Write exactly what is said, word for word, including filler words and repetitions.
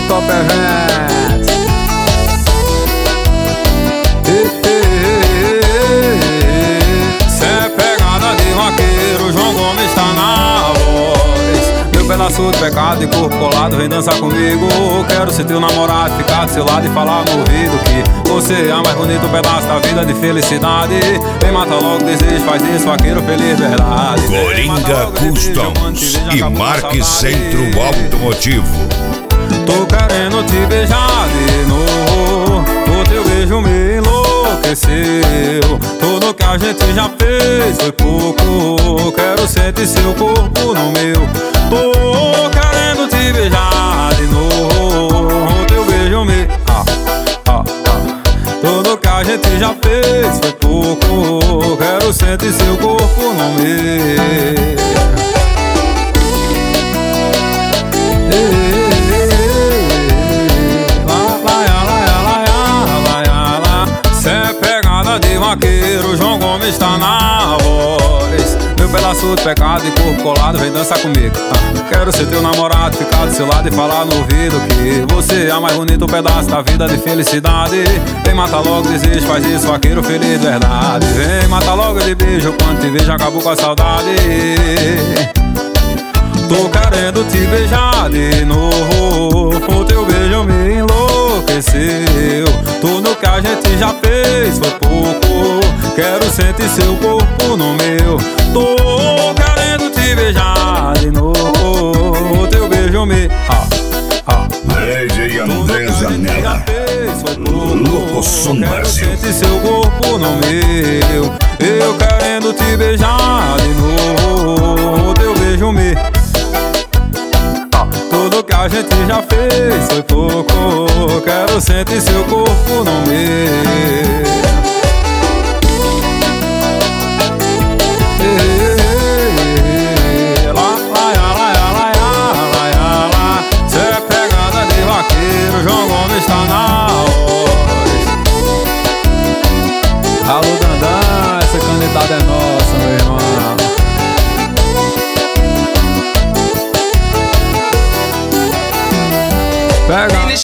Top Events. Cê é pegada de vaqueiro, João Gomes tá na voz. Meu pedaço de pecado e corpo colado, vem dançar comigo. Quero ser teu namorado, ficar do seu lado e falar no ouvido que você é o mais bonito pedaço da vida de felicidade. Vem matar logo o desejo, faz isso, vaqueiro feliz, verdade. Coringa Customs e Marques Centro Automotivo. Tô querendo te beijar de novo, o teu beijo me enlouqueceu. Tudo que a gente já fez foi pouco, quero sentir seu corpo no meu. Tô querendo te beijar de novo, o teu beijo me... Ah, ah, ah. Tudo que a gente já fez foi pouco, quero sentir seu corpo no meu. De vaqueiro, João Gomes tá na voz. Meu pedaço de pecado e corpo colado, vem dançar comigo. ah. Quero ser teu namorado, ficar do seu lado e falar no ouvido que você é o mais bonito pedaço da vida de felicidade. Vem matar logo o desejo, faz isso, vaqueiro feliz, verdade. Vem matar logo de beijo, quando te vejo acabou com a saudade. Tô querendo te beijar de novo, o teu beijo me enlouqueceu. Tudo que a gente já fez foi pouco, quero sentir seu corpo no meu. Tô querendo te beijar de novo, o teu beijo me... Ah, ah. Lady André Zanella, Louco Som Brasil. Quero sentir seu corpo no meu. Eu querendo te beijar de novo, o teu beijo me... Tudo que a gente já fez foi pouco, quero sentir seu corpo no meu.